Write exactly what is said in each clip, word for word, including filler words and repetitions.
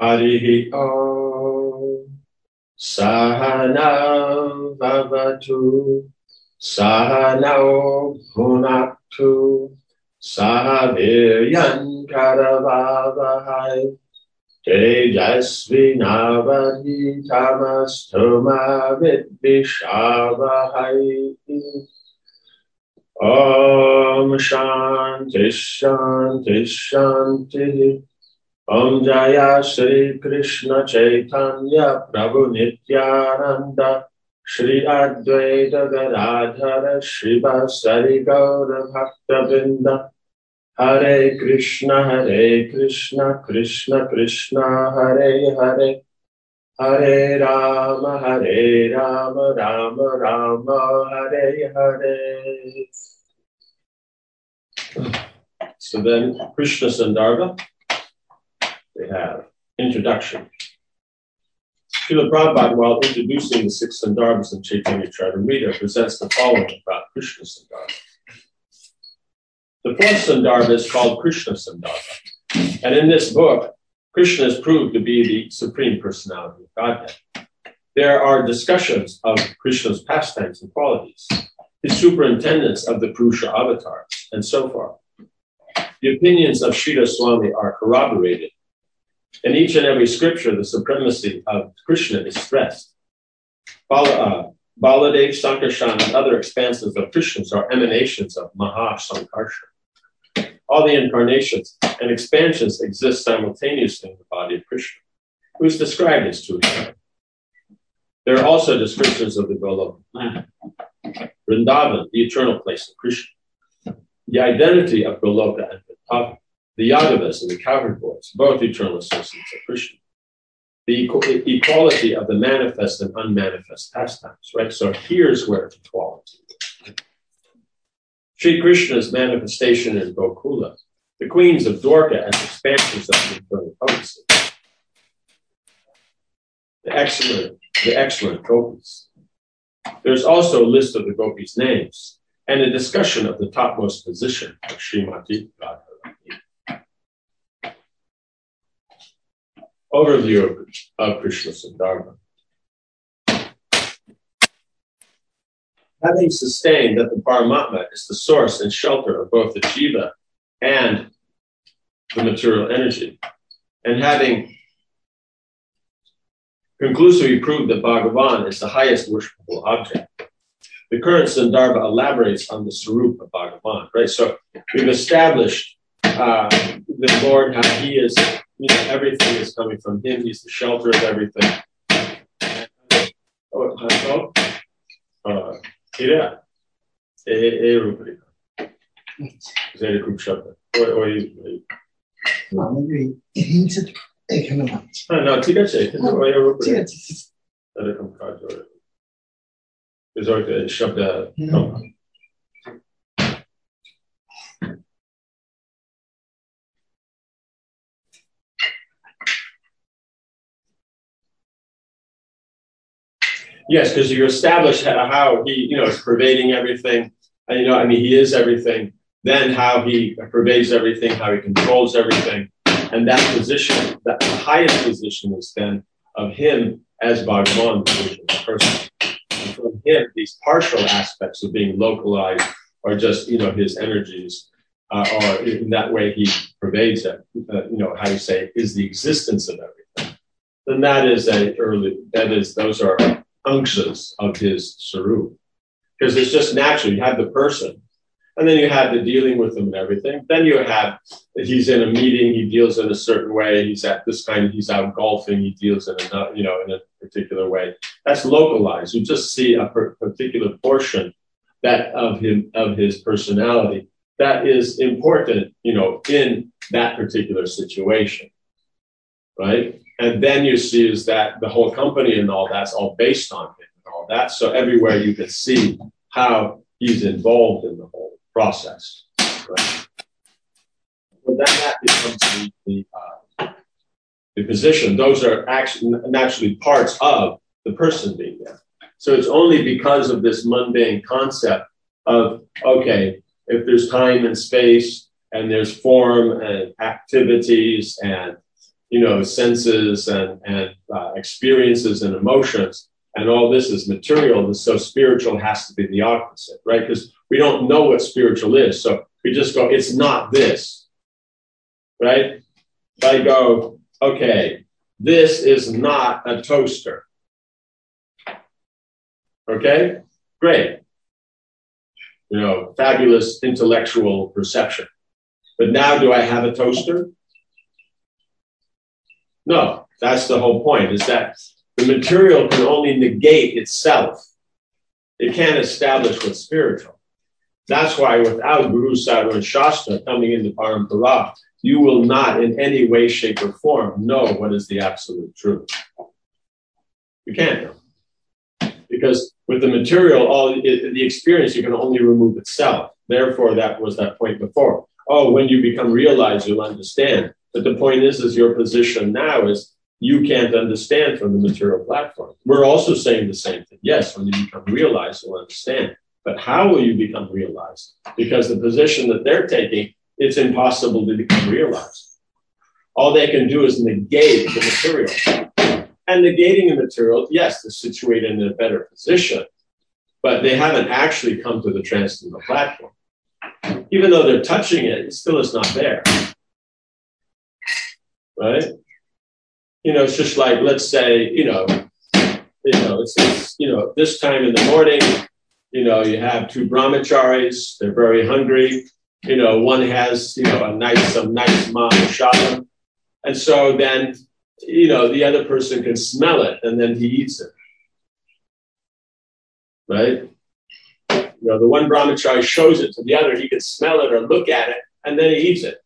Harihi Om. Sahana Vavatu. Sahana Bhunaktu. Sahaviryan Karavavahai. Tejasvi Navadi Tamastoma Vidvishavahai. Om Shanti Shanti Shanti. Om Jaya Shri Krishna Chaitanya Prabhu Nityananda Shri Advaita Gadadhara Shivasari Gaura Bhaktavinda Hare Krishna Hare Krishna Krishna Krishna Hare Hare Hare Rama Hare Rama Rama Rama Hare Hare. So then Krishna Sandarbha, they have introduction. Srila Prabhupada, while introducing the six Sandarbhas in Chaitanya Charitamrita, presents the following about Krishna Sandarbha. The fourth Sandarbha is called Krishna Sandarbha. And in this book, Krishna is proved to be the Supreme Personality of Godhead. There are discussions of Krishna's pastimes and qualities, his superintendence of the Purusha avatars, and so forth. The opinions of Sridhar Swami are corroborated. In each and every scripture, the supremacy of Krishna is stressed. Bala, uh, Baladev, Sankarshan, and other expansions of Krishnas are emanations of Maha Sankarshan. All the incarnations and expansions exist simultaneously in the body of Krishna, who is described as two eternal. There are also descriptions of the Goloka planet, Vrindavan, the eternal place of Krishna, the identity of Goloka and Vrindavan, the Yadavas and the cowherd boys, both eternal associates of Krishna, the equ- equality of the manifest and unmanifest pastimes, right? So here's where it's equality. Sri Krishna's manifestation in Gokula, the queens of Dwarka as expansions of the eternal potency, the excellent, the excellent gopis. There's also a list of the gopis' names and a discussion of the topmost position of Srimati Radharani. Overview of, of Krishna Sandarbha. Having sustained that the Paramatma is the source and shelter of both the Jiva and the material energy, and having conclusively proved that Bhagavan is the highest worshipable object, the current Sandarbha elaborates on the Sarup of Bhagavan, right? So we've established uh, the Lord, how he is, you know, everything is coming from him. He's the shelter of everything. Oh, oh, uh, Kira, e e rubrica. Zeri kup shabda. Oi oi. No, maybe hinted economic. No, no, tika che. Oi rubrica. Zeri kup kajo. Zeri shabda. Yes, because you establish how he, you know, is pervading everything. And, you know, I mean, he is everything. Then how he pervades everything, how he controls everything. And that position, that the highest position is then of him as Bhagavan, the person. And from him, these partial aspects of being localized or just, you know, his energies, uh, or in that way he pervades it, uh, you know, how you say, is the existence of everything. Then that is a early, that is, those are unctions of his sarup. Because it's just natural. You have the person, and then you have the dealing with them and everything. Then you have, he's in a meeting, he deals in a certain way. He's at this kind, he's out golfing, he deals in a, you know, in a particular way. That's localized. You just see a per- particular portion that of him, of his personality that is important, you know, in that particular situation, right? And then you see is that the whole company and all that's all based on him and all that. So everywhere you can see how he's involved in the whole process. Right? Well, then that becomes the, the, uh, the position. Those are actually naturally parts of the person being there. So it's only because of this mundane concept of, okay, if there's time and space and there's form and activities and, you know, senses and, and uh, experiences and emotions, and all this is material, so spiritual has to be the opposite, right? Because we don't know what spiritual is, so we just go, it's not this, right? I go, okay, this is not a toaster. Okay, great. You know, fabulous intellectual perception. But now do I have a toaster? No, that's the whole point, is that the material can only negate itself. It can't establish what's spiritual. That's why without Guru, Sadhu, and Shastra coming into Parampara, you will not in any way, shape, or form know what is the absolute truth. You can't know. Because with the material, all the experience, you can only remove itself. Therefore, that was that point before. Oh, when you become realized, you'll understand. But the point is, is your position now is you can't understand from the material platform. We're also saying the same thing. Yes, when you become realized, you'll understand. But how will you become realized? Because the position that they're taking, it's impossible to become realized. All they can do is negate the material. And negating the material, yes, they're situated in a better position, but they haven't actually come to the transcendental platform. Even though they're touching it, it still is not there. Right? You know, it's just like, let's say, you know, you know, it's, it's you know, this time in the morning, you know, you have two brahmacharis, they're very hungry. You know, one has, you know, a nice, some nice mahashadam. And so then, you know, the other person can smell it and then he eats it. Right? You know, the one brahmachari shows it to the other, he can smell it or look at it, and then he eats it.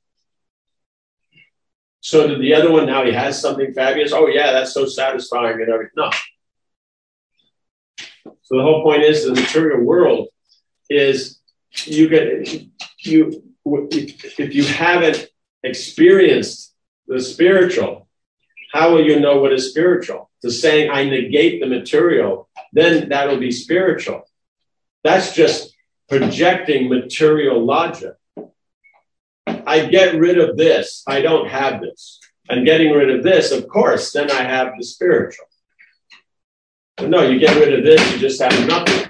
So did the other one, now he has something fabulous. Oh yeah, that's so satisfying and everything. No. So the whole point is the material world is you can, you, if you haven't experienced the spiritual, how will you know what is spiritual? To saying I negate the material, then that'll be spiritual. That's just projecting material logic. I get rid of this, I don't have this. And getting rid of this, of course, then I have the spiritual. But no, you get rid of this, you just have nothing.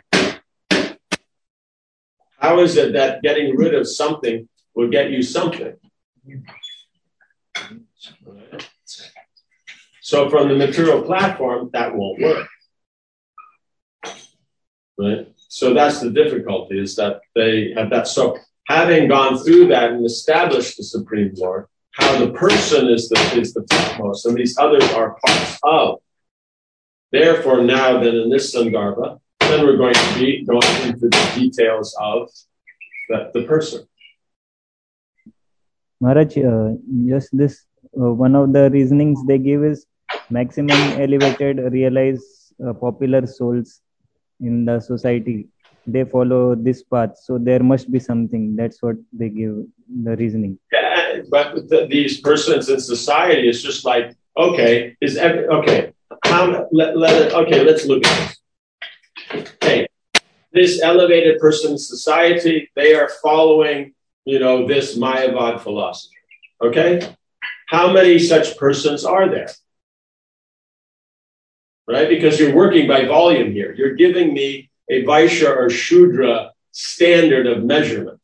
How is it that getting rid of something will get you something? So from the material platform, that won't work. Right? So that's the difficulty, is that they have that. So having gone through that and established the Supreme Lord, how the person is the, is the topmost, and these others are parts of. Therefore, now then in this Sandarbha, then we're going to be going into the details of the, the person. Maharaj, uh, just this, uh, one of the reasonings they give is maximum elevated, realized uh, popular souls in the society. They follow this path, so there must be something. That's what they give the reasoning. Yeah, but the, these persons in society is just like, okay, is every, okay, how, let, let it, okay, let's look at this. Okay, this elevated person in society, they are following, you know, this Mayavad philosophy. Okay, how many such persons are there? Right, because you're working by volume here. You're giving me a Vaishya or Shudra standard of measurement.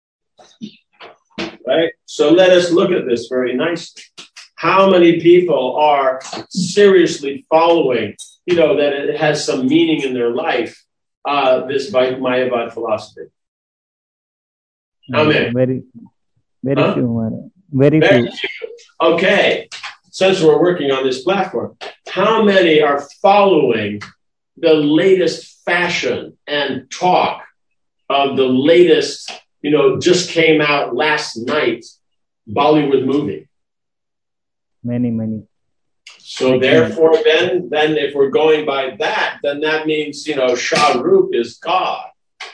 Right? So let us look at this very nicely. How many people are seriously following, you know, that it has some meaning in their life, uh, this Mayavad philosophy? How many? Very, very huh? few. Very, very few. few. Okay. Since we're working on this platform, how many are following the latest fashion and talk of the latest, you know, just came out last night, Bollywood movie? Many, many. So therefore, then, then if we're going by that, then that means, you know, Shah Rukh is God.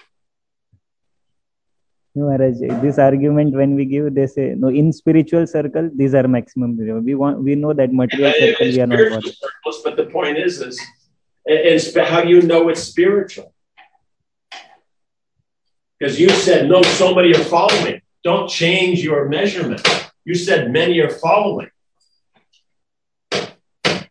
No, Maharaj, this argument when we give, they say, no, in spiritual circle, these are maximum. We want, we know that material yeah, circle, we are not watching. Circles, but the point is, is, is how do you know it's spiritual? Because you said, no, so many are following. Don't change your measurement. You said many are following.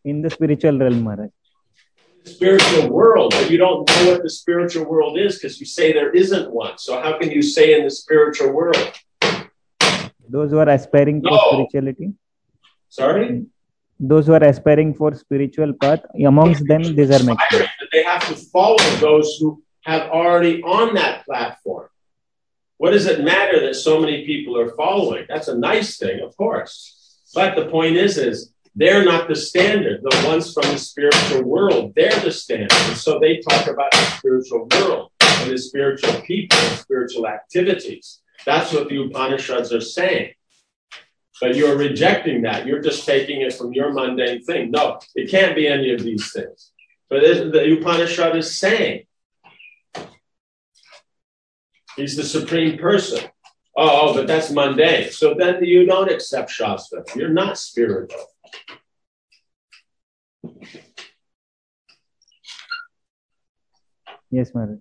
in the spiritual realm, Maharaj. Spiritual world, but you don't know what the spiritual world is because you say there isn't one. So how can you say in the spiritual world? Those who are aspiring No. for spirituality. Sorry? Those who are aspiring for spiritual path, amongst them, these are maximum. They have to follow those who have already on that platform. What does it matter that so many people are following? That's a nice thing, of course. But the point is, is they're not the standard. The ones from the spiritual world, they're the standard. And so they talk about the spiritual world and the spiritual people and spiritual activities. That's what the Upanishads are saying. But you're rejecting that. You're just taking it from your mundane thing. No, it can't be any of these things. But the Upanishad is saying he's the supreme person. Oh, but that's mundane. So then you don't accept Shastra. You're not spiritual. Yes, Maharaj.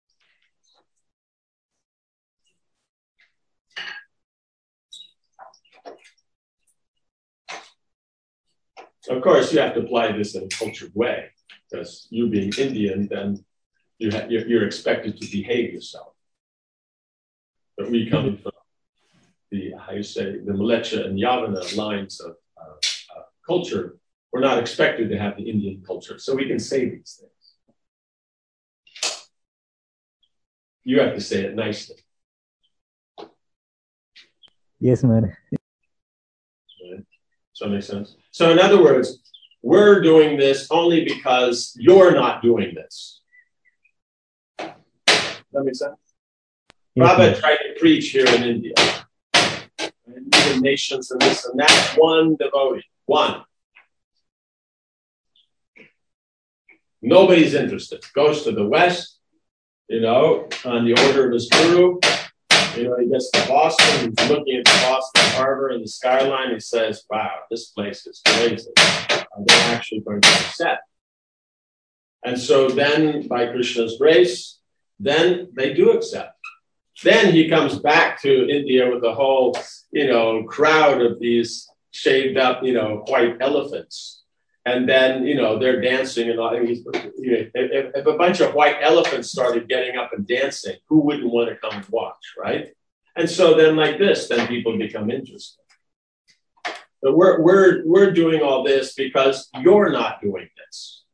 Of course, you have to apply this in a cultured way, because you being Indian, then you ha- you're, you're expected to behave yourself. But we coming from the, how you say, the Mleccha and Yavana lines of uh, uh, culture, we're not expected to have the Indian culture, so we can say these things. You have to say it nicely. Yes, Maharaj. Right? Does that make sense? So in other words, we're doing this only because you're not doing this. Does that make sense? Yes, Prabhupada tried to preach here in India. And even nations and this and that. One devotee. One. Nobody's interested. Goes to the West, you know, on the order of his guru. You know, he gets to Boston, he's looking at the Boston Harbor and the skyline, he says, wow, this place is crazy. Are they actually going to accept? And so then, by Krishna's grace, then they do accept. Then he comes back to India with a whole, you know, crowd of these shaved up, you know, white elephants. And then, you know, they're dancing and all. If, if a bunch of white elephants started getting up and dancing, who wouldn't want to come and watch, right? And so then like this, then people become interested. But we're, we're, we're doing all this because you're not doing this.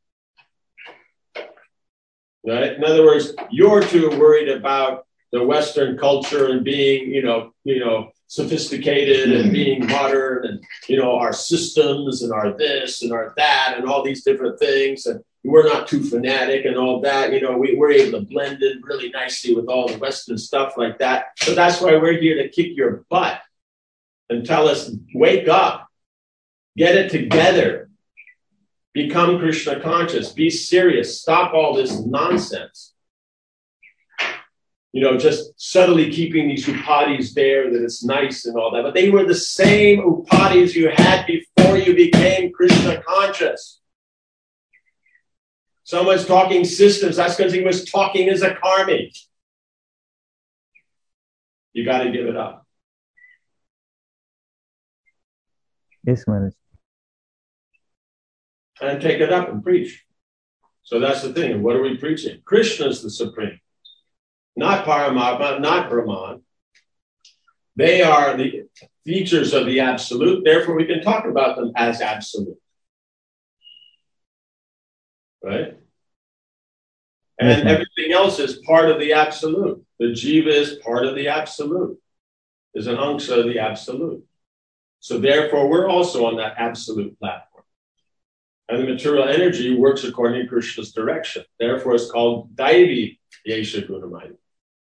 Right? In other words, you're too worried about the Western culture and being, you know, you know, sophisticated and being modern and, you know, our systems and our this and our that and all these different things. And we're not too fanatic and all that. You know, we, we're able to blend in really nicely with all the Western stuff like that. So that's why we're here to kick your butt and tell us, wake up, get it together, become Krishna conscious, be serious, stop all this nonsense. You know, just subtly keeping these upadis there, that it's nice and all that. But they were the same upadis you had before you became Krishna conscious. Someone's talking systems. That's because he was talking as a karmi. You got to give it up. Yes, Maharaj. And take it up and preach. So that's the thing. What are we preaching? Krishna is the supreme. Not Paramatma, not Brahman. They are the features of the absolute. Therefore, we can talk about them as absolute. Right? And mm-hmm. everything else is part of the absolute. The jiva is part of the absolute. Is an angsha of the absolute. So therefore, we're also on that absolute platform. And the material energy works according to Krishna's direction. Therefore, it's called Daivi Yesha Gunamaya.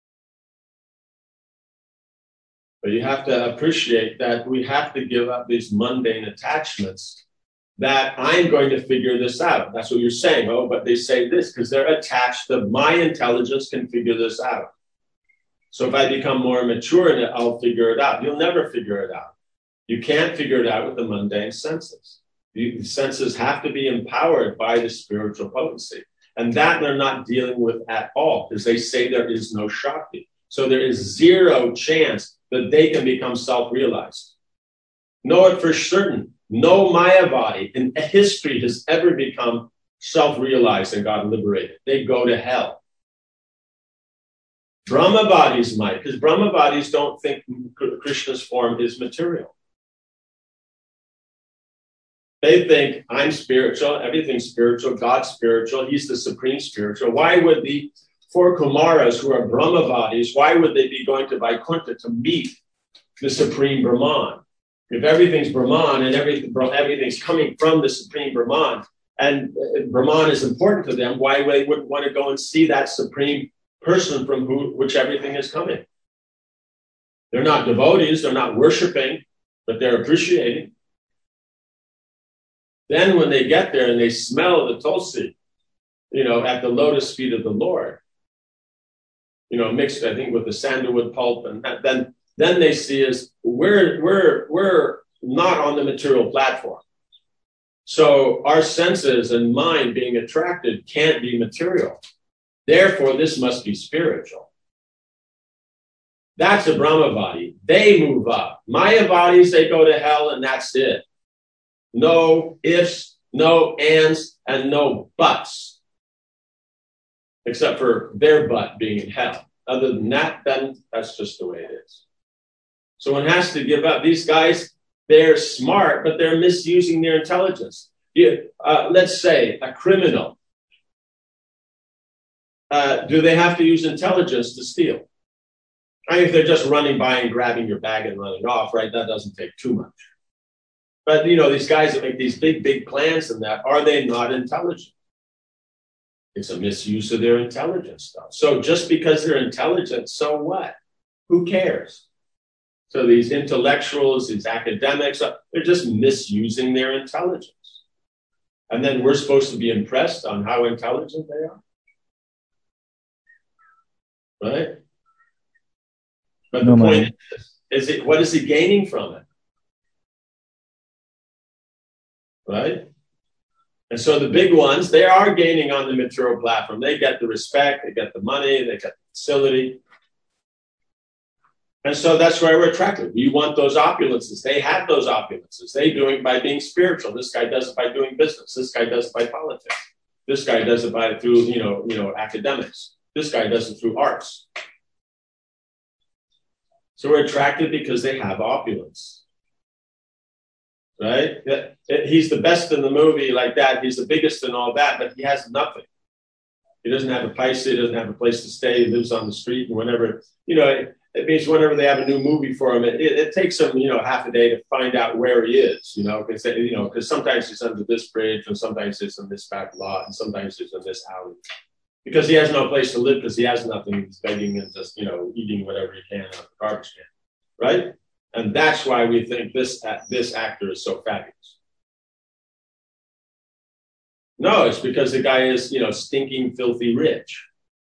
But you have to appreciate that we have to give up these mundane attachments that I'm going to figure this out. That's what you're saying. Oh, but they say this because they're attached to my intelligence can figure this out. So if I become more mature in it, I'll figure it out. You'll never figure it out. You can't figure it out with the mundane senses. The senses have to be empowered by the spiritual potency. And that they're not dealing with at all because they say there is no Shakti. So there is zero chance that they can become self-realized. Know it for certain No Maya body in history has ever become self-realized and got liberated. They go to hell. Brahma bodies might, because Brahma bodies don't think Krishna's form is material. They think, I'm spiritual, everything's spiritual, God's spiritual, he's the supreme spiritual. Why would the four Kumaras who are Brahma bodies, why would they be going to Vaikuntha to meet the supreme Brahman? If everything's Brahman and everything, everything's coming from the supreme Brahman, and Brahman is important to them, why they wouldn't want to go and see that supreme person from who, which everything is coming? They're not devotees, they're not worshiping, but they're appreciating. Then when they get there and they smell the tulsi, you know, at the lotus feet of the Lord, you know, mixed, I think, with the sandalwood pulp, and that, then then they see is we're we're we're not on the material platform. So our senses and mind being attracted can't be material. Therefore, this must be spiritual. That's a Brahma body. They move up. Maya bodies, they go to hell, and that's it. No ifs, no ands, and no buts. Except for their butt being in hell. Other than that, then that's just the way it is. So one has to give up. These guys, they're smart, but they're misusing their intelligence. You, uh, let's say a criminal. Uh, do they have to use intelligence to steal? I mean, if they're just running by and grabbing your bag and running off, right, that doesn't take too much. But, you know, these guys that make these big, big plans and that, are they not intelligent? It's a misuse of their intelligence, though. So just because they're intelligent, so what? Who cares? So these intellectuals, these academics, they're just misusing their intelligence. And then we're supposed to be impressed on how intelligent they are. Right? But the no, point man. is, is it, what is he gaining from it? Right? And so the big ones, they are gaining on the material platform. They get the respect, they get the money, they get the facility. And so that's why we're attracted. We want those opulences. They have those opulences. They do it by being spiritual. This guy does it by doing business. This guy does it by politics. This guy does it by through, you know, you know, academics. This guy does it through arts. So we're attracted because they have opulence. Right? He's the best in the movie like that. He's the biggest in all that, but he has nothing. He doesn't have a paisa. He doesn't have a place to stay. He lives on the street. And whenever, you know, it, it means whenever they have a new movie for him, it, it, it takes him, you know, half a day to find out where he is, you know, because, you know, because sometimes he's under this bridge and sometimes he's on this back lot and sometimes he's in this alley. Because he has no place to live because he has nothing. He's begging and just, you know, eating whatever he can out of the garbage can. Right? And that's why we think this, this actor is so fabulous. No, it's because the guy is, you know, stinking, filthy rich.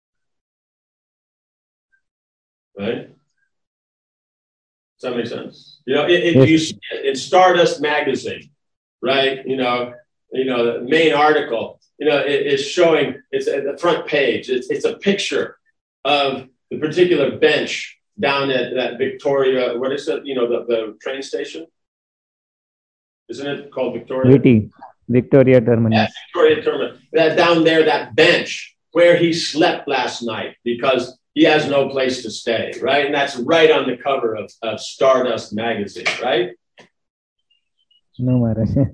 Right? Does that make sense? You know, it, it, yes. You see it in Stardust magazine, right? You know, you know, the main article, you know, it is showing, it's at the front page. It's, it's a picture of the particular bench down at that Victoria, what is it? You know, the, the train station? Isn't it called Victoria? V T, Victoria Terminus. Yeah, Victoria Terminus. That down there, that bench where he slept last night because he has no place to stay, right? And that's right on the cover of, of Stardust magazine, right? No, Maharaj.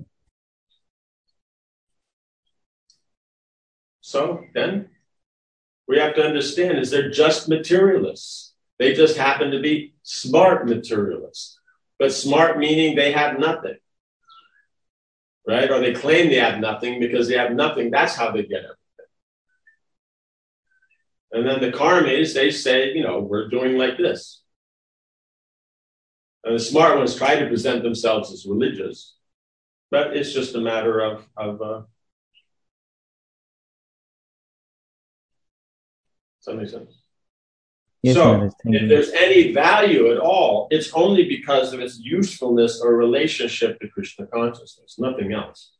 So then we have to understand is they're just materialists. They just happen to be smart materialists. But smart meaning they have nothing. Right? Or they claim they have nothing because they have nothing. That's how they get everything. And then the karmis, they say, you know, we're doing like this. And the smart ones try to present themselves as religious. But it's just a matter of, of uh, does that make sense? Yes, so if there's any value at all, it's only because of its usefulness or relationship to Krishna consciousness, nothing else.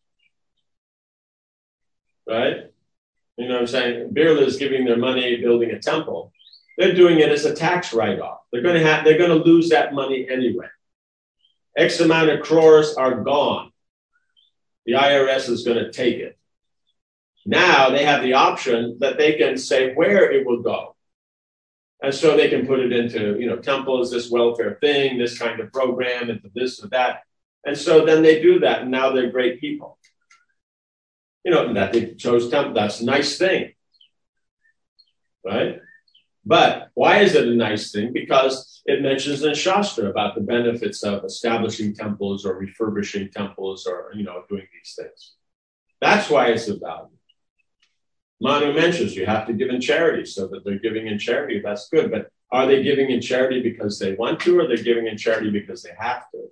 Right? You know what I'm saying? Birla is giving their money building a temple. They're doing it as a tax write-off. They're going to have, they're going to lose that money anyway. X amount of crores are gone. The I R S is going to take it. Now they have the option that they can say where it will go. And so they can put it into, you know, temples, this welfare thing, this kind of program, into this or that. And so then they do that, and now they're great people. You know, that they chose temple, that's a nice thing. Right? But why is it a nice thing? Because it mentions in Shastra about the benefits of establishing temples or refurbishing temples or, you know, doing these things. That's why it's of value. Manu mentions you have to give in charity, so that they're giving in charity. That's good. But are they giving in charity because they want to, or they're giving in charity because they have to?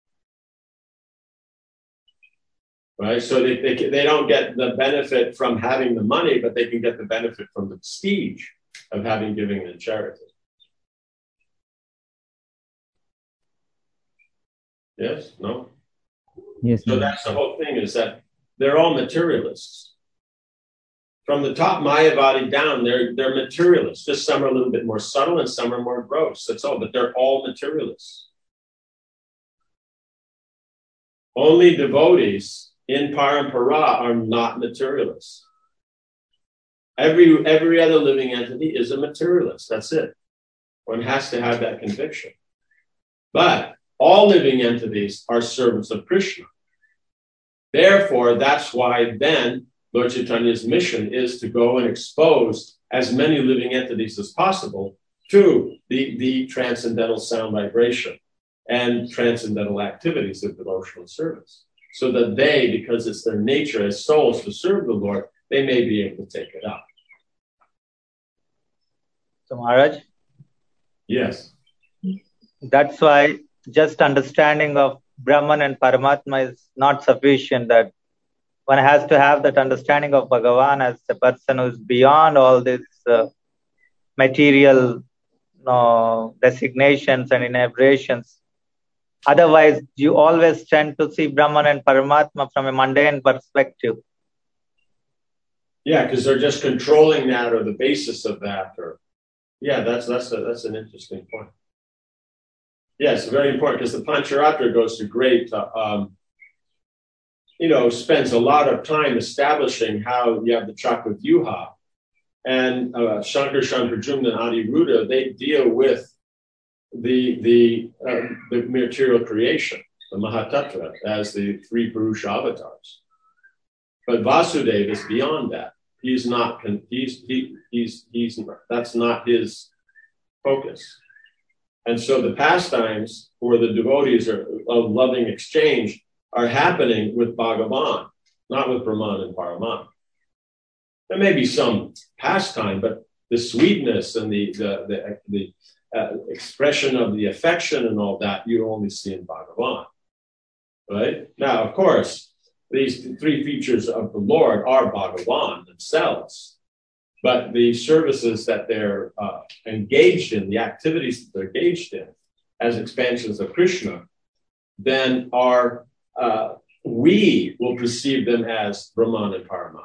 Right? So they, they, they don't get the benefit from having the money, but they can get the benefit from the prestige of having giving in charity. Yes? No? Yes. So that's the whole thing, is that they're all materialists. From the top Mayavadi down, they're, they're materialists. Just some are a little bit more subtle and some are more gross. That's all, but they're all materialists. Only devotees in Parampara are not materialists. Every, every other living entity is a materialist. That's it. One has to have that conviction. But all living entities are servants of Krishna. Therefore, that's why then Lord Chaitanya's mission is to go and expose as many living entities as possible to the, the transcendental sound vibration and transcendental activities of devotional service, so that they, because it's their nature as souls to serve the Lord, they may be able to take it up. So Maharaj? Yes. That's why just understanding of Brahman and Paramatma is not sufficient, that one has to have that understanding of Bhagavan as a person who is beyond all these uh, material uh, designations and inebriations. Otherwise, you always tend to see Brahman and Paramatma from a mundane perspective. Yeah, because they're just controlling that, or the basis of that. Or yeah, that's that's a, that's an interesting point. Yes, very important, because the Pancharatra goes to great. Uh, um, you know, spends a lot of time establishing how you have the Chakravyuha, and uh, Shankar, Shankarjumna, and Adiruddha, they deal with the the uh, the material creation, the Mahatattva, as the three Purusha avatars. But Vasudeva is beyond that. He's not. He's he he's he's that's not his focus. And so the pastimes where the devotees are of loving exchange are happening with Bhagavan, not with Brahman and Paramatma. There may be some pastime, but the sweetness and the the the, the uh, expression of the affection and all that you only see in Bhagavan. Right? Now, of course, these three features of the Lord are Bhagavan themselves, but the services that they're uh, engaged in, the activities that they're engaged in as expansions of Krishna, then are Uh, we will perceive them as Brahman and Paramatma.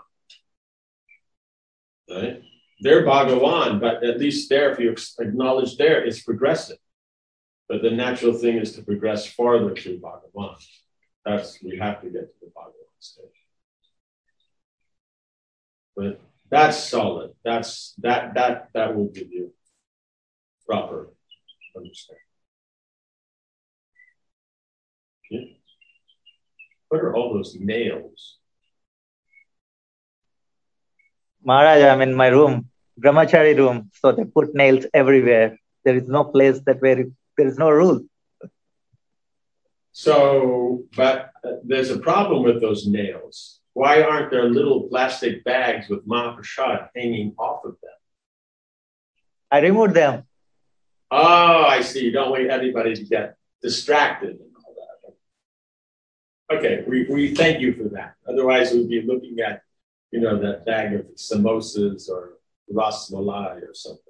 Right? They're Bhagavan, but at least there, if you acknowledge there, it's progressive. But the natural thing is to progress farther to Bhagavan. That's, we have to get to the Bhagavan stage. But that's solid. That's that that that will give you proper understanding. Yeah. What are all those nails? Maharaj, I'm in my room, brahmachari room, so they put nails everywhere. There is no place that where it, there is no rule. So, but uh, there's a problem with those nails. Why aren't there little plastic bags with Mahaprasad hanging off of them? I removed them. Oh, I see. You don't want anybody to get distracted. Okay, we, we thank you for that. Otherwise, we'd be looking at, you know, that bag of samosas or ras malai or something.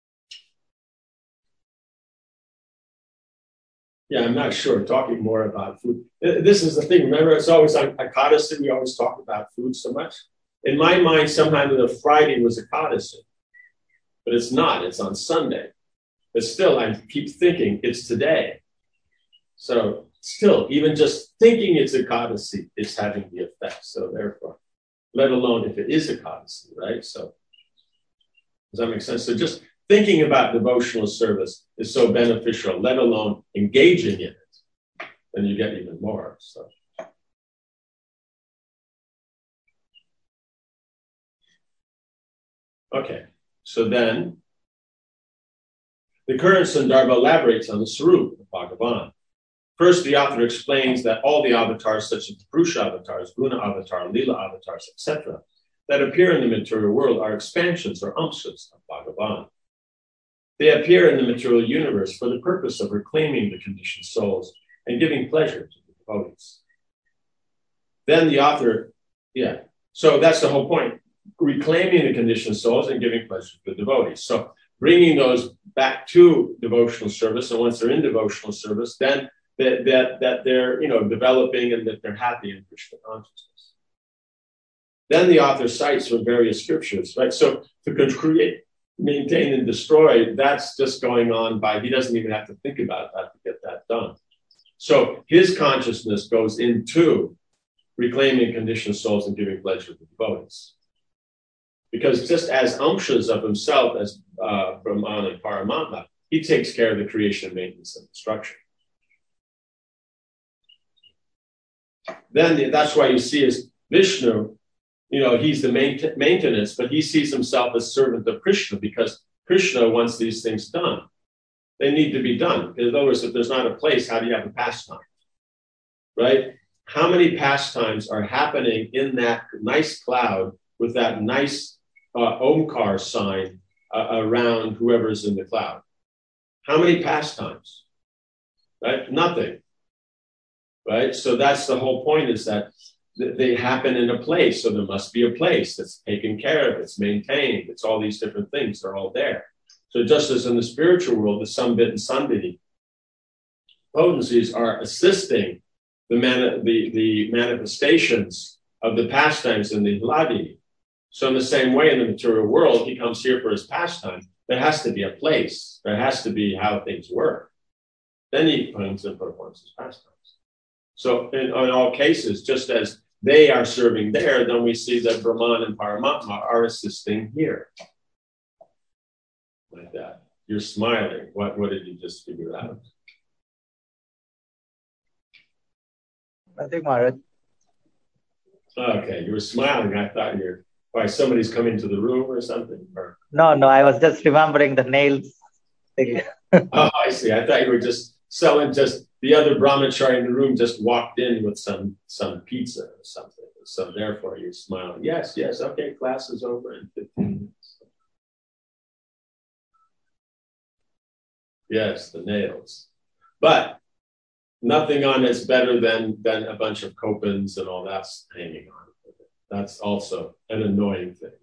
Yeah, I'm not sure. Talking more about food. This is the thing. Remember, it's always on Ekadasi. We always talk about food so much. In my mind, sometime the Friday was Ekadasi. But it's not. It's on Sunday. But still, I keep thinking it's today. So still, even just thinking it's a codicy is having the effect. So therefore, let alone if it is a codicy, right? So does that make sense? So just thinking about devotional service is so beneficial, let alone engaging in it, then you get even more. So. Okay, so then the current Sandarbha elaborates on the Swarup of Bhagavan. First, the author explains that all the avatars, such as the Purusha avatars, Guna avatar, Lila avatars, et cetera, that appear in the material world are expansions or amshas of Bhagavan. They appear in the material universe for the purpose of reclaiming the conditioned souls and giving pleasure to the devotees. Then the author, yeah, so that's the whole point, reclaiming the conditioned souls and giving pleasure to the devotees. So bringing those back to devotional service, and once they're in devotional service, then that, that, that they're, you know, developing and that they're happy in Krishna consciousness. Then the author cites from various scriptures, right? So to create, maintain, and destroy, that's just going on by, he doesn't even have to think about that to get that done. So his consciousness goes into reclaiming conditioned souls and giving pleasure to the devotees. Because just as amshas of himself, as uh, Brahman and Paramatma, he takes care of the creation, maintenance, and destruction. Then the, that's why you see as Vishnu, you know, he's the main maintenance, but he sees himself as servant of Krishna because Krishna wants these things done. They need to be done. In other words, if there's not a place, how do you have a pastime? Right? How many pastimes are happening in that nice cloud with that nice uh, Omkar sign uh, around whoever's in the cloud? How many pastimes? Right? Nothing. Right? So that's the whole point, is that th- they happen in a place. So there must be a place that's taken care of, it's maintained, it's all these different things, they're all there. So just as in the spiritual world, the Sambit and Sandhini potencies are assisting the, mani- the, the manifestations of the pastimes in the Hladini. So in the same way, in the material world, he comes here for his pastime. There has to be a place. There has to be how things work. Then he comes and performs his pastimes. So in, in all cases, just as they are serving there, then we see that Brahman and Paramatma are assisting here. Like that. You're smiling. What, what did you just figure out? Nothing, Maharaj. Okay, you were smiling. I thought you're, why, somebody's coming to the room or something? Or... No, no, I was just remembering the nails thing. Oh, I see. I thought you were just selling, just the other brahmachari in the room just walked in with some some pizza or something. So therefore you're smiling. Yes, yes, okay, class is over in fifteen minutes. Yes, the nails. But nothing on it's better than, than a bunch of copins and all that's hanging on. That's also an annoying thing.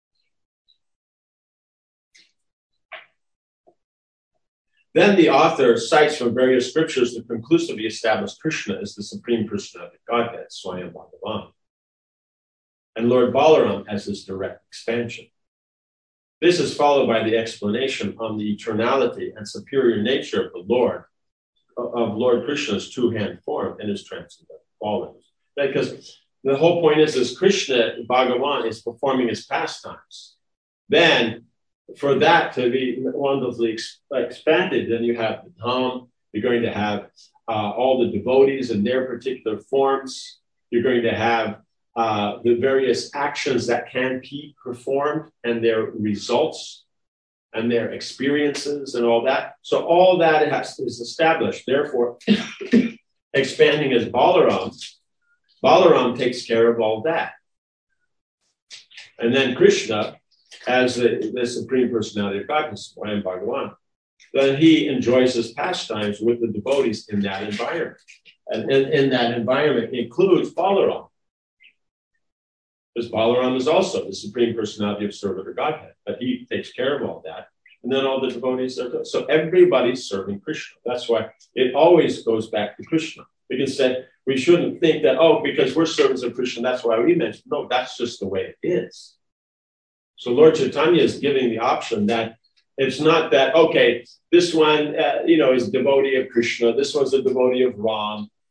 Then the author cites from various scriptures to conclusively establish Krishna as the supreme personality of Godhead, Swayam Bhagavan, and Lord Balaram as his direct expansion. This is followed by the explanation on the eternality and superior nature of the Lord, of Lord Krishna's two-hand form and his transcendental qualities. Because the whole point is, is Krishna, Bhagavan, is performing his pastimes. Then, for that to be wonderfully ex- expanded, then you have the Dham, you're going to have uh, all the devotees in their particular forms, you're going to have uh, the various actions that can be performed and their results and their experiences and all that. So all that has, is established. Therefore, expanding as Balaram, Balaram takes care of all that. And then Krishna, as the, the supreme personality of God, Swayam Bhagavan, then he enjoys his pastimes with the devotees in that environment. And in, in that environment includes Balaram. Because Balaram is also the supreme personality of servant or Godhead, but he takes care of all that. And then all the devotees are good. So everybody's serving Krishna. That's why it always goes back to Krishna. We can say, we shouldn't think that, oh, because we're servants of Krishna, that's why we mention. No, that's just the way it is. So Lord Chaitanya is giving the option that it's not that, okay, this one, uh, you know, is a devotee of Krishna, this one's a devotee of Ram,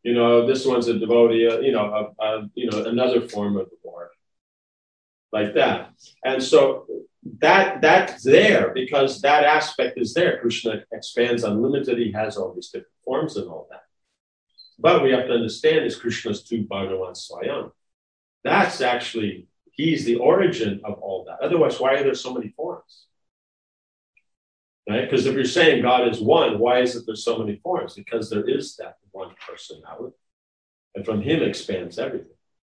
You know, this one's a devotee, uh, you know, of, of, you know, another form of the Lord. Like that. And so that that's there because that aspect is there. Krishna expands unlimited. He has all these different forms and all that. But we have to understand is Krishna's tu Bhagavan Swayam. That's actually, he's the origin of all that. Otherwise, why are there so many forms? Right? Because if you're saying God is one, why is it there's so many forms? Because there is that one personality. And from him expands everything.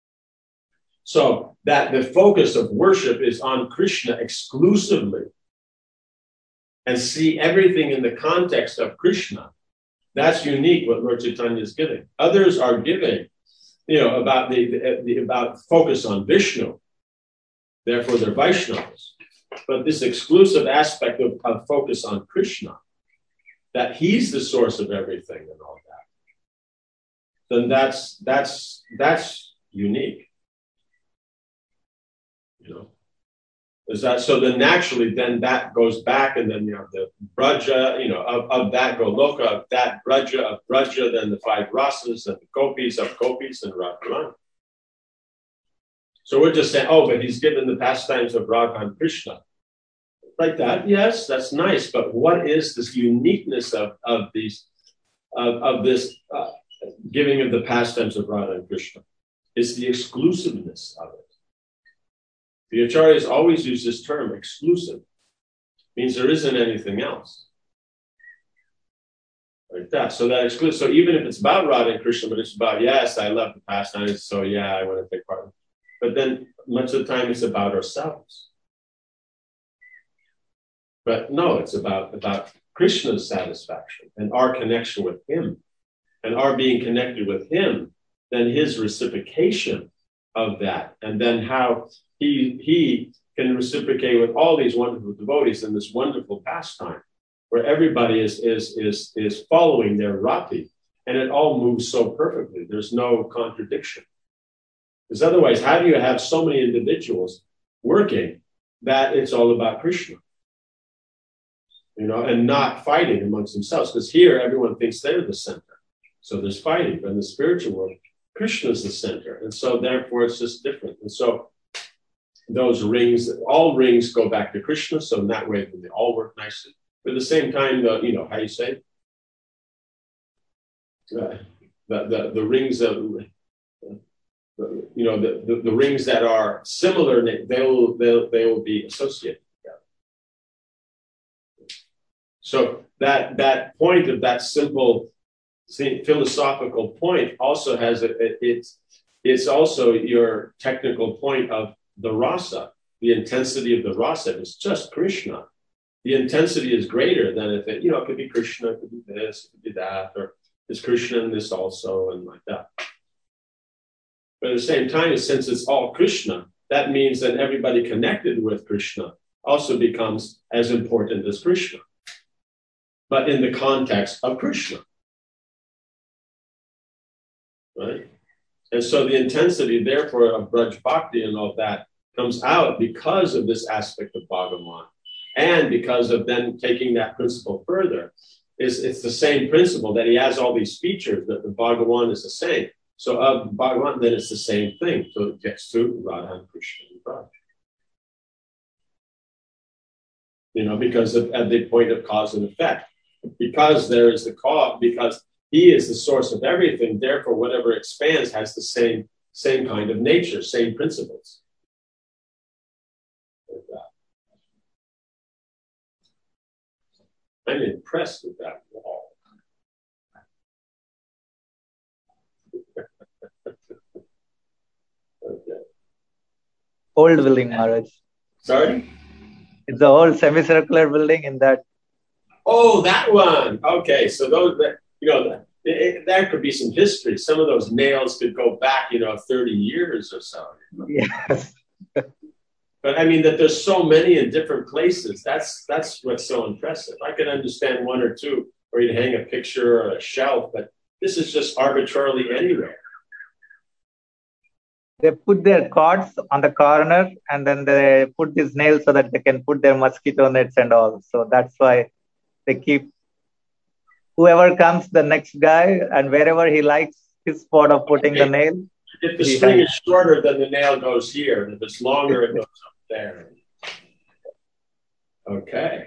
So that the focus of worship is on Krishna exclusively and see everything in the context of Krishna. That's unique what Lord Chaitanya is giving. Others are giving, you know, about the, the, the about focus on Vishnu. Therefore, they're Vaishnavas. But this exclusive aspect of, of focus on Krishna, that he's the source of everything and all that, then that's that's that's unique. You know, is that so? Then naturally, then that goes back, and then you have the Braja, you know, of, of that Goloka, of that Braja, of Braja, then the five rasas, and the Gopis of Gopis, and Radharani. So we're just saying, oh, but he's given the pastimes of Radha and Krishna. Like that, yes, that's nice, but what is this uniqueness of, of these, of, of this uh, giving of the pastimes of Radha and Krishna? It's the exclusiveness of it. The Acharyas always use this term, exclusive. Means there isn't anything else. Like that. So that exclusive. So even if it's about Radha and Krishna, but it's about, yes, I love the pastimes, so yeah, I want to take part. But then much of the time it's about ourselves. But no, it's about, about Krishna's satisfaction and our connection with him and our being connected with him, then his reciprocation of that. And then how he, he can reciprocate with all these wonderful devotees in this wonderful pastime where everybody is, is, is, is following their rati and it all moves so perfectly. There's no contradiction. Because otherwise, how do you have so many individuals working that it's all about Krishna? You know, and not fighting amongst themselves. Because here, everyone thinks they're the center. So there's fighting. But in the spiritual world, Krishna's the center. And so therefore, it's just different. And so those rings, all rings go back to Krishna. So in that way, they all work nicely. But at the same time, the, you know, how you say? Uh, the, the, the rings of... You know, the, the, the rings that are similar, they'll, they'll, they will be associated together. So that, that point of that simple philosophical point also has, a, it's, it's also your technical point of the rasa, the intensity of the rasa. It's just Krishna. The intensity is greater than if it, you know, it could be Krishna, it could be this, it could be that, or is Krishna in this also, and like that. But at the same time, since it's all Krishna, that means that everybody connected with Krishna also becomes as important as Krishna, but in the context of Krishna. Right? And so the intensity, therefore, of Braj Bhakti and all that comes out because of this aspect of Bhagavan. And because of then taking that principle further, is it's the same principle that he has all these features, that the Bhagavan is the same. So of uh, Bhagavan, then it's the same thing. So it gets to Radha and Krishna and Braj. You know, because of, at the point of cause and effect. Because there is the cause, because he is the source of everything, therefore whatever expands has the same, same kind of nature, same principles. Like that. I'm impressed with that wall. Okay. Old building, Maharaj. Sorry? It's the old semicircular building in that. Oh, that one. Okay, so those, that, you know, that, it, that could be some history. Some of those nails could go back, you know, thirty years or so. Yes. But I mean, that there's so many in different places. That's that's what's so impressive. I could understand one or two where you'd hang a picture or a shelf, but this is just arbitrarily anywhere. They put their cords on the corner and then they put these nails so that they can put their mosquito nets and all. So that's why they keep, whoever comes, the next guy, and wherever he likes, his spot of putting the nail. If the string is shorter, then the nail goes here. And if it's longer, it goes up there. Okay.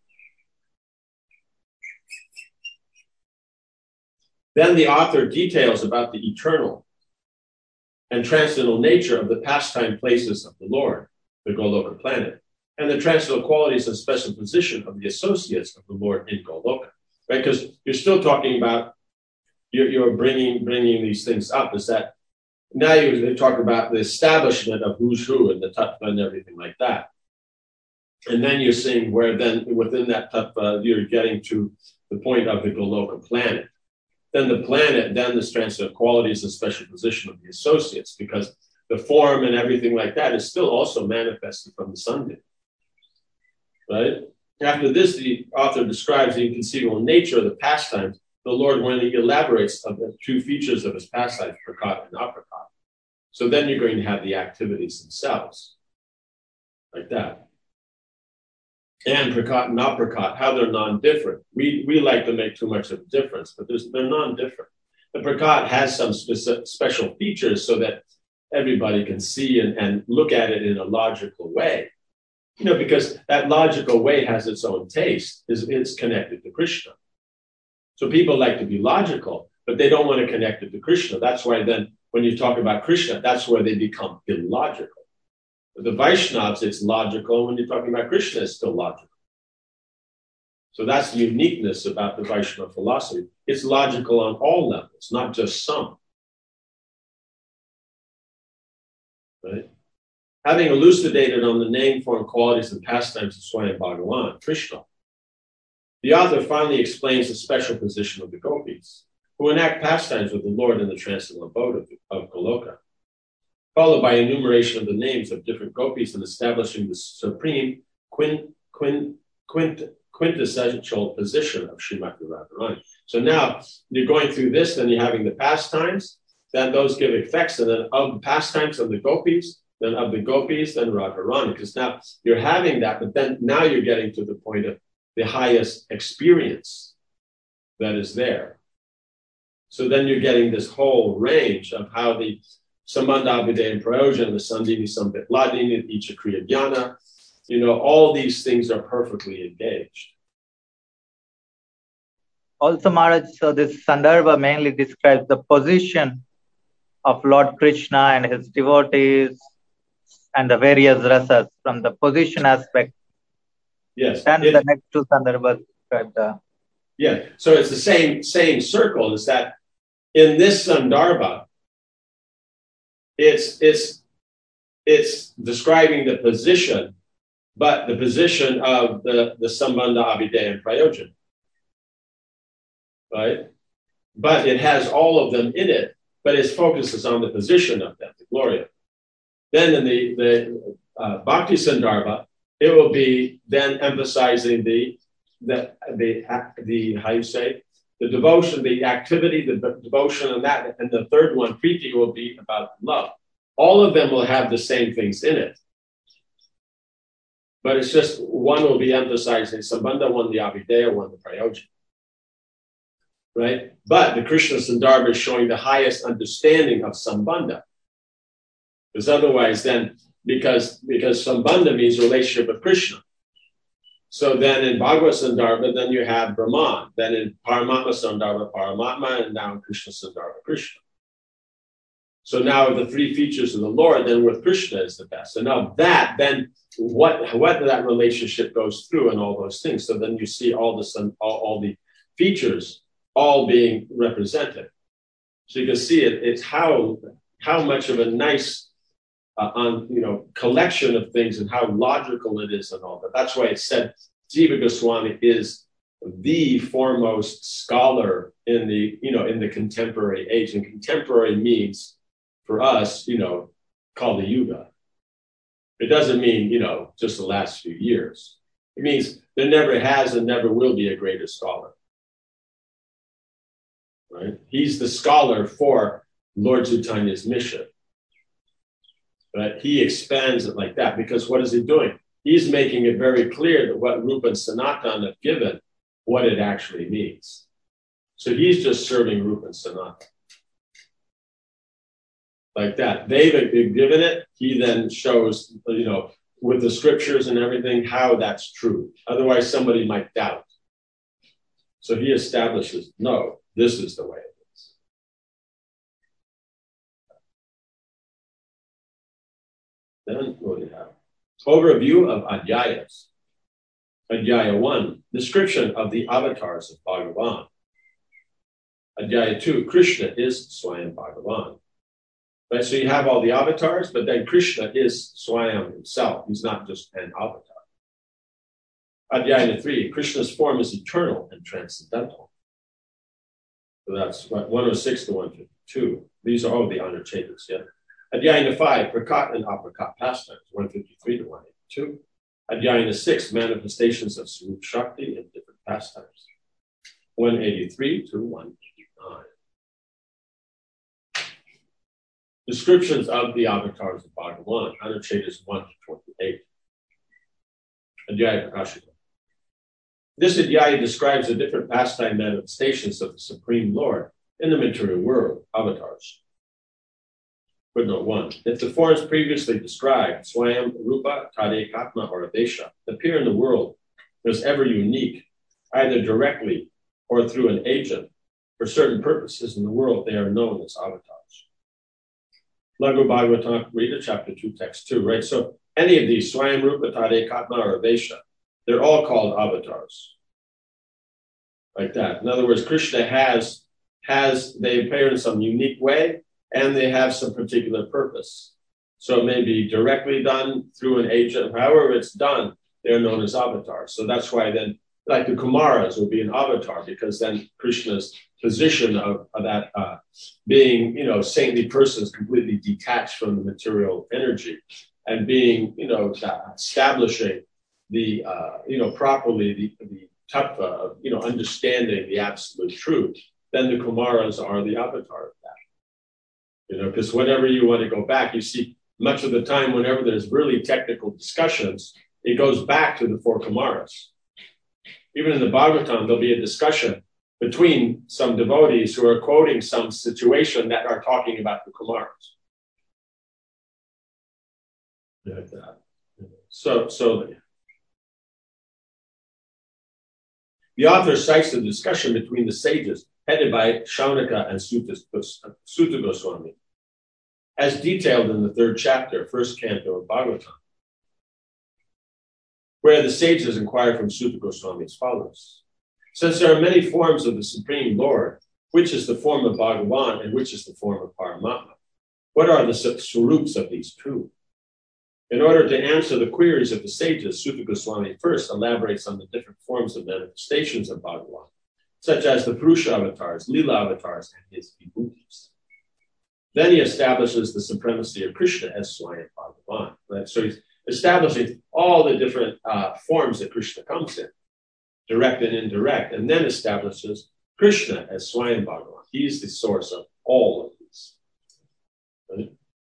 Then the author details about the eternal and transcendental nature of the pastime places of the Lord, the Goloka planet, and the transcendental qualities and special position of the associates of the Lord in Goloka. Right? Because you're still talking about, you're, you're bringing bringing these things up, is that now you're talking about the establishment of who's who and the tattva and everything like that. And then you're seeing where then within that tattva, you're getting to the point of the Goloka planet. Then the planet, then the transcendental qualities and special position of the associates, because the form and everything like that is still also manifested from the sun. Right? After this, the author describes the inconceivable nature of the pastimes, the Lord, when he elaborates of the two features of his pastimes, prakat and aprakat. So then you're going to have the activities themselves, like that. And prakat and aprakat, how they're non-different. We we like to make too much of a difference, but they're non-different. The prakat has some specific, special features so that everybody can see and, and look at it in a logical way. You know, because that logical way has its own taste, is it's connected to Krishna. So people like to be logical, but they don't want to connect it to Krishna. That's why then when you talk about Krishna, that's where they become illogical. With the Vaishnavas, it's logical. When you're talking about Krishna, it's still logical. So that's the uniqueness about the Vaishnava philosophy. It's logical on all levels, not just some. Right? Having elucidated on the name, form, qualities, and pastimes of Swayam Bhagavan, Krishna, the author finally explains the special position of the gopis, who enact pastimes with the Lord in the transcendental abode of, of Goloka, followed by enumeration of the names of different gopis and establishing the supreme quint, quint, quint, quintessential position of Srimati Radharani. So now you're going through this, then you're having the pastimes, then those give effects, and then of the pastimes of the gopis, then of the gopis, then Radharani, because now you're having that, but then now you're getting to the point of the highest experience that is there. So then you're getting this whole range of how the Sambandha Abhideya and Prayojan, the Sandini Sambit Ladini, the Icha Kriya Jnana, you know, all these things are perfectly engaged. Also, Maharaj, so this Sandarbha mainly describes the position of Lord Krishna and his devotees and the various rasas from the position aspect. Yes. And it, the next two Sandarbhas describe the... Yeah, so it's the same, same circle, is that in this Sandarbha, it's, it's, it's describing the position, but the position of the, the Sambandha Abhideya and Prayojan. Right? But it has all of them in it, but its focus is on the position of them, the glory of them. Then in the, the uh, Bhakti Sandarbha, it will be then emphasizing the, the, the, the, how you say, the devotion, the activity, the devotion, and that. And the third one, Preeti, will be about love. All of them will have the same things in it. But it's just one will be emphasizing Sambandha, one the Abhideya, one the Prayojan. Right? But the Krishna Sandarbha is showing the highest understanding of Sambandha. Because otherwise then, because, because Sambandha means relationship with Krishna. So then in Bhagavad Sandarbha, then you have Brahman. Then in Paramatma Sandarbha, Paramatma, and now in Krishna Sandarbha, Krishna. So now the three features of the Lord, then with Krishna is the best. And now that, then what, what that relationship goes through and all those things. So then you see all the, all, all the features all being represented. So you can see it, it's how, how much of a nice uh, on, you know, collection of things and how logical it is and all that. That's why it said Jiva Goswami is the foremost scholar in the, you know, in the contemporary age. And contemporary means for us, you know, Kali Yuga. It doesn't mean, you know, just the last few years. It means there never has and never will be a greater scholar. Right? He's the scholar for Lord Chaitanya's mission. But he expands it like that because what is he doing? He's making it very clear that what Rupa and Sanatan have given, what it actually means. So he's just serving Rupa and Sanatan. like that. They've given it. He then shows, you know, with the scriptures and everything, how that's true. Otherwise, somebody might doubt. So he establishes, no, this is the way it is. Then what do you have? Overview of Adhyayas. Adhyaya one, description of the avatars of Bhagavan. Adhyaya two, Krishna is Swayam Bhagavan. Right, so you have all the avatars, but then Krishna is Swayam himself. He's not just an avatar. Adhyaya three, Krishna's form is eternal and transcendental. So that's one oh six to one fifty-two. These are all the Anuchetas, yeah. Adhyaya five, Prakat and Aprakat pastimes, one fifty-three to one eighty-two. Adhyaya six, manifestations of Swarup Shakti in different pastimes, one eighty-three to one eighty-nine. Descriptions of the avatars of Bhagavan, Anuchetas one to twenty-eight. Adhyaya Prakashika. This Adhyaya describes the different pastime manifestations of the Supreme Lord in the material world, avatars. Footnote one. If the forms previously described, Swayam, Rupa, Tade, Katma, or Avesha, appear in the world as ever unique, either directly or through an agent, for certain purposes in the world, they are known as avatars. Lagu Bhagavatam, Rita, chapter two, text two, right? So any of these, Swayam, Rupa, Tade, Katma, or Avesha, they're all called avatars. Like that. In other words, Krishna has, has, they appear in some unique way, and they have some particular purpose. So it may be directly done through an agent. However it's done, they're known as avatars. So that's why then, like the Kumaras will be an avatar, because then Krishna's position of, of that uh, being, you know, saintly persons completely detached from the material energy and being, you know, establishing the, uh, you know, properly the, the tattva of, you know, understanding the absolute truth, then the Kumaras are the avatar of that. You know, because whenever you want to go back, you see much of the time, whenever there's really technical discussions, it goes back to the four Kumaras. Even in the Bhagavatam, there'll be a discussion between some devotees who are quoting some situation that are talking about the Kumaras. Like that. So, so the author cites the discussion between the sages headed by Shaunaka and Sutta Goswami, as detailed in the third chapter, first canto of Bhagavatam, where the sages inquire from Sutta Goswami as follows. Since there are many forms of the Supreme Lord, which is the form of Bhagavan and which is the form of Paramatma? What are the swarups of these two? In order to answer the queries of the sages, Sutta Goswami first elaborates on the different forms of manifestations of Bhagavan, such as the Purusha avatars, Lila avatars, and his vibhutis. Then he establishes the supremacy of Krishna as Swayam Bhagavan. Right? So he's establishing all the different uh, forms that Krishna comes in, direct and indirect, and then establishes Krishna as Swayam Bhagavan. He's the source of all of these. Right?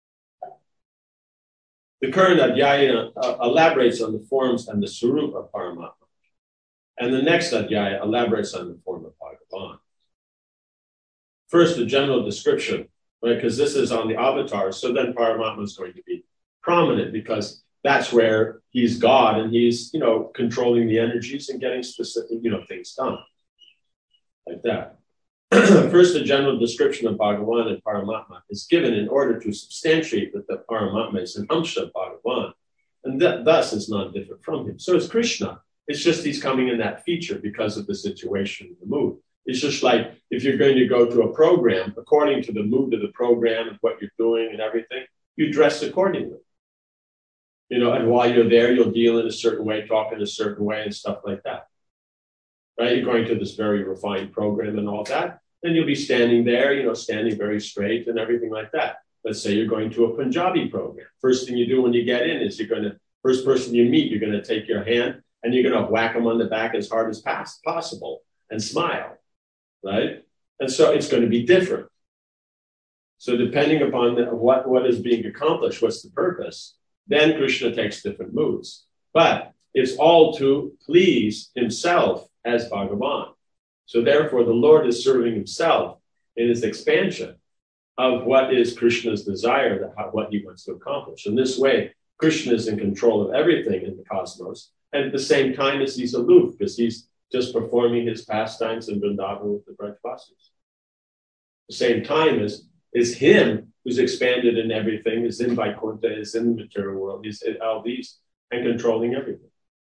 The current Adhyaya uh, elaborates on the forms and the Swarup of Paramatma. And the next Adhyaya elaborates on the form of Bhagavan. First, a general description, right? Because this is on the avatars, so then Paramatma is going to be prominent because that's where he's God and he's, you know, controlling the energies and getting specific, you know, things done. Like that. First, a general description of Bhagavan and Paramatma is given in order to substantiate that the Paramatma is an amsha of Bhagavan, and that thus is not different from him. So it's Krishna. It's just he's coming in that feature because of the situation, the mood. It's just like if you're going to go to a program, according to the mood of the program and what you're doing and everything, you dress accordingly. You know, and while you're there, you'll deal in a certain way, talk in a certain way and stuff like that. Right? You're going to this very refined program and all that. Then you'll be standing there, you know, standing very straight and everything like that. Let's say you're going to a Punjabi program. First thing you do when you get in is you're going to, first person you meet, you're going to take your hand and you're going to whack them on the back as hard as past, possible and smile, right? And so it's going to be different. So depending upon the, what, what is being accomplished, what's the purpose, then Krishna takes different moods. But it's all to please himself as Bhagavan. So therefore, the Lord is serving himself in his expansion. of what is Krishna's desire, that how, what he wants to accomplish. In this way, Krishna is in control of everything in the cosmos, and at the same time as he's aloof, because he's just performing his pastimes in Vrindavan with the Brajvasis. At the same time as is him who's expanded in everything, is in Vaikuntha, is in the material world, he's in all these, and controlling everything.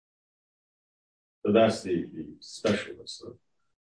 So that's the, the specialist. Huh?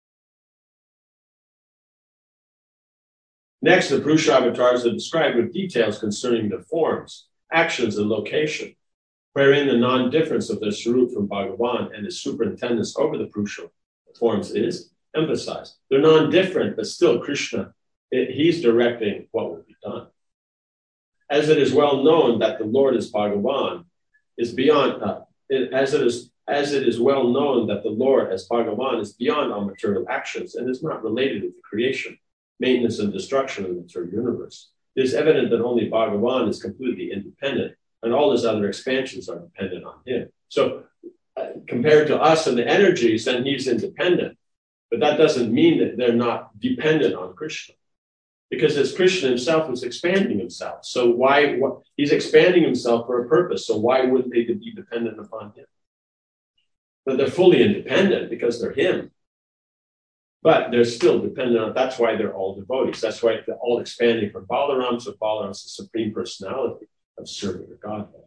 Next, the Purusha avatars are described with details concerning the forms, actions, and location, wherein the non-difference of their Swarup from Bhagavan and his superintendence over the Purusha forms is emphasized. They're non-different, but still Krishna, it, he's directing what will be done. As it is well known that the Lord is Bhagavan, is beyond, uh, it, as it is as it is well known that the Lord as Bhagavan is beyond all material actions and is not related with the creation, maintenance, and destruction of the material universe. It is evident that only Bhagavan is completely independent, and all his other expansions are dependent on him. So uh, compared to us and the energies, then he's independent. But that doesn't mean that they're not dependent on Krishna. Because it's Krishna himself who's expanding himself. So why, what, he's expanding himself for a purpose. So why wouldn't they be dependent upon him? But they're fully independent because they're him. But they're still dependent on, that's why they're all devotees. That's why they're all expanding from Balaram, so Balaram is the supreme personality of serving the Godhead.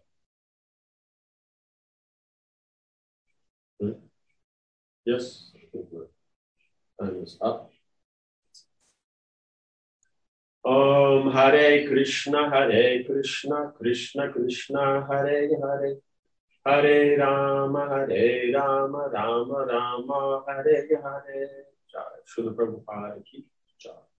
Yes? Time is up. Om Hare Krishna, Hare Krishna, Krishna Krishna, Hare Hare, Hare Rama, Hare Rama, Rama Rama, Hare Hare. Jai. Srila Prabhupada ki jai.